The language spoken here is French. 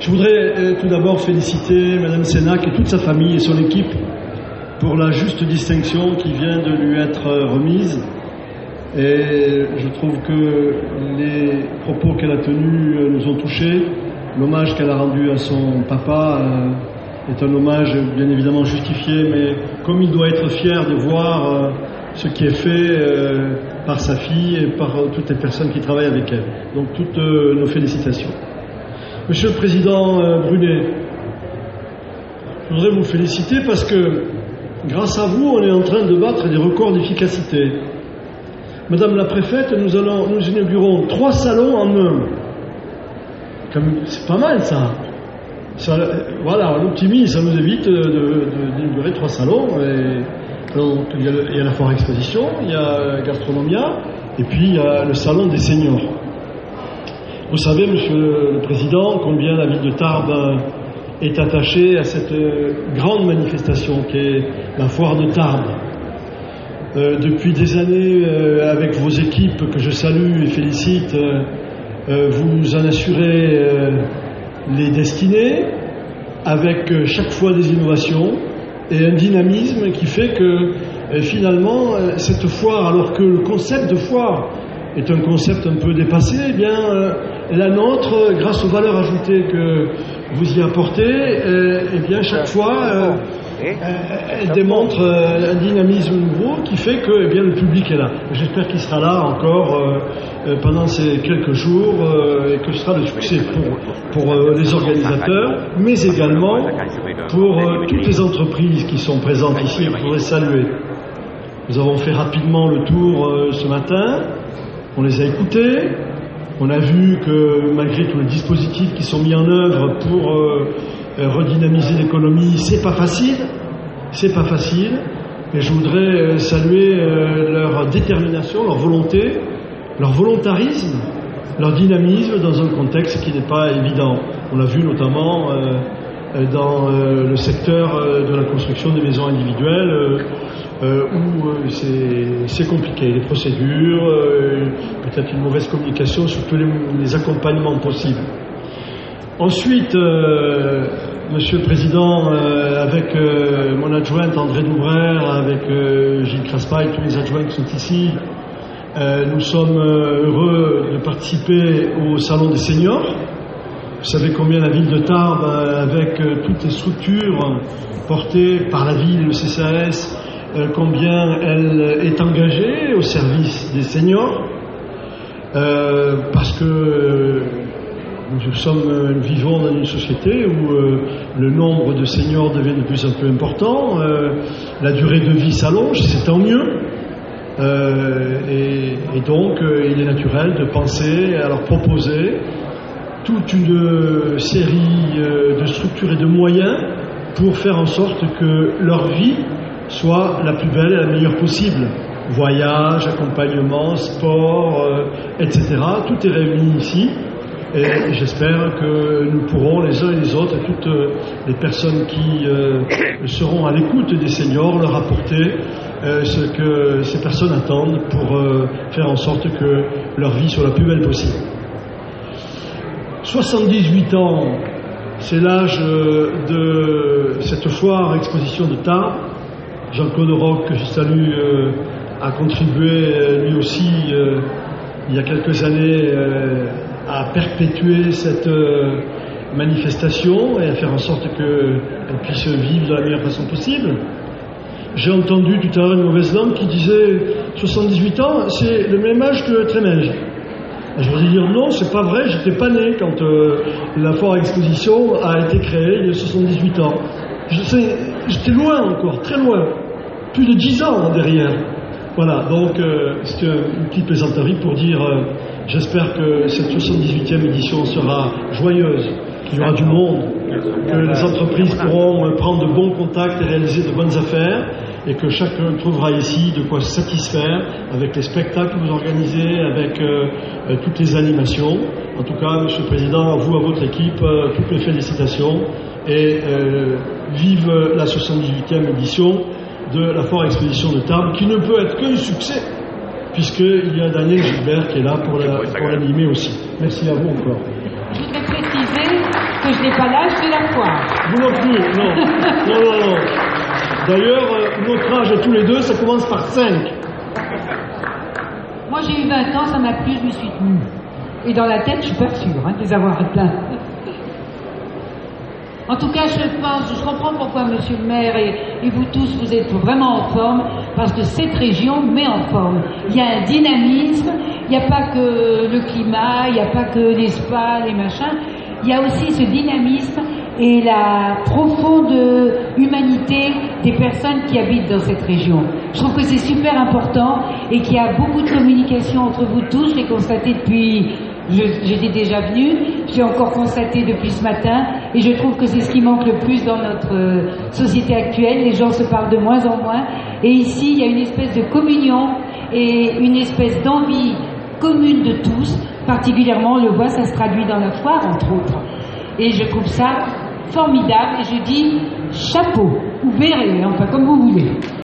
Je voudrais tout d'abord féliciter Mme Sénac et toute sa famille et son équipe pour la juste distinction qui vient de lui être remise. Et je trouve que les propos qu'elle a tenus nous ont touchés. L'hommage qu'elle a rendu à son papa est un hommage bien évidemment justifié, mais comme il doit être fier de voir ce qui est fait par sa fille et par toutes les personnes qui travaillent avec elle. Donc toutes nos félicitations. Monsieur le Président Brunet, je voudrais vous féliciter parce que grâce à vous, on est en train de battre des records d'efficacité. Madame la préfète, nous inaugurons 3 salons en un. C'est pas mal ça. Voilà, l'optimisme, ça nous évite d'inaugurer 3 salons. Donc, il y a la foire exposition, il y a Gastronomia, et puis il y a le salon des seniors. Vous savez, Monsieur le Président, combien la ville de Tarbes est attachée à cette grande manifestation qu'est la foire de Tarbes. Depuis des années, avec vos équipes que je salue et félicite, vous en assurez les destinées, avec chaque fois des innovations et un dynamisme qui fait que finalement, cette foire, alors que le concept de foire est un concept un peu dépassé, eh bien, la nôtre, grâce aux valeurs ajoutées que vous y apportez, eh bien, chaque fois, elle démontre un dynamisme nouveau qui fait que eh bien, le public est là. J'espère qu'il sera là encore pendant ces quelques jours et que ce sera le succès pour les organisateurs, mais également pour toutes les entreprises qui sont présentes ici et que je voudrais saluer. Nous avons fait rapidement le tour ce matin, on les a écoutés, on a vu que malgré tous les dispositifs qui sont mis en œuvre pour redynamiser l'économie, c'est pas facile, et je voudrais saluer leur détermination, leur volonté, leur volontarisme, leur dynamisme dans un contexte qui n'est pas évident. On l'a vu notamment dans le secteur de la construction des maisons individuelles où c'est compliqué, les procédures, peut-être une mauvaise communication sur tous les accompagnements possibles. Ensuite, Monsieur le Président, avec mon adjointe André Doubrère, avec Gilles Craspa et tous les adjoints qui sont ici, nous sommes heureux de participer au Salon des seniors. Vous savez combien la ville de Tarbes, avec toutes les structures portées par la ville, le CCAS, combien elle est engagée au service des seniors, parce que nous vivons dans une société où le nombre de seniors devient de plus en plus important, la durée de vie s'allonge, c'est tant mieux, et donc il est naturel de penser à leur proposer toute une série de structures et de moyens pour faire en sorte que leur vie soit la plus belle et la meilleure possible. Voyage, accompagnement, sport, etc. Tout est réuni ici. Et j'espère que nous pourrons, les uns et les autres, et toutes les personnes qui seront à l'écoute des seniors, leur apporter ce que ces personnes attendent pour faire en sorte que leur vie soit la plus belle possible. 78 ans, c'est l'âge de cette foire exposition de Tarbes. Jean-Claude Roch, que je salue, a contribué lui aussi il y a quelques années à perpétuer cette manifestation et à faire en sorte qu'elle puisse vivre de la meilleure façon possible. J'ai entendu tout à l'heure une mauvaise langue qui disait 78 ans, c'est le même âge que Trémège. Je voudrais dire non, c'est pas vrai, j'étais pas né quand la foire exposition a été créée il y a 78 ans. J'étais loin encore, très loin, plus de 10 ans derrière. Voilà, donc c'est une petite plaisanterie pour dire j'espère que cette 78e édition sera joyeuse, qu'il y aura du monde, que les entreprises pourront prendre de bons contacts et réaliser de bonnes affaires, et que chacun trouvera ici de quoi se satisfaire avec les spectacles que vous organisez, avec toutes les animations. En tout cas, Monsieur le Président, à vous, à votre équipe, toutes mes félicitations, et vive la 78e édition de la foire exposition de Tarbes, qui ne peut être qu'un succès, puisqu'il y a Daniel Gilbert qui est là pour l'animer aussi. Merci à vous encore. Je voudrais préciser que n'ai pas l'âge de la foire. Vous non plus, non. D'ailleurs, notre âge tous les deux, ça commence par 5. Moi, j'ai eu 20 ans, ça m'a plu, je me suis tenue. Et dans la tête, je suis pas sûre de les avoir plein. En tout cas, je comprends pourquoi Monsieur le maire et vous tous, vous êtes vraiment en forme, parce que cette région met en forme. Il y a un dynamisme, il n'y a pas que le climat, il n'y a pas que les spas, les machins, il y a aussi ce dynamisme et la profonde humanité des personnes qui habitent dans cette région. Je trouve que c'est super important et qu'il y a beaucoup de communication entre vous tous, je l'ai constaté depuis... J'étais déjà venue, je l'ai encore constaté depuis ce matin et je trouve que c'est ce qui manque le plus dans notre société actuelle. Les gens se parlent de moins en moins et ici il y a une espèce de communion et une espèce d'envie commune de tous. Particulièrement on le voit, ça se traduit dans la foire entre autres et je trouve ça formidable et je dis chapeau, ou verrez, enfin comme vous voulez.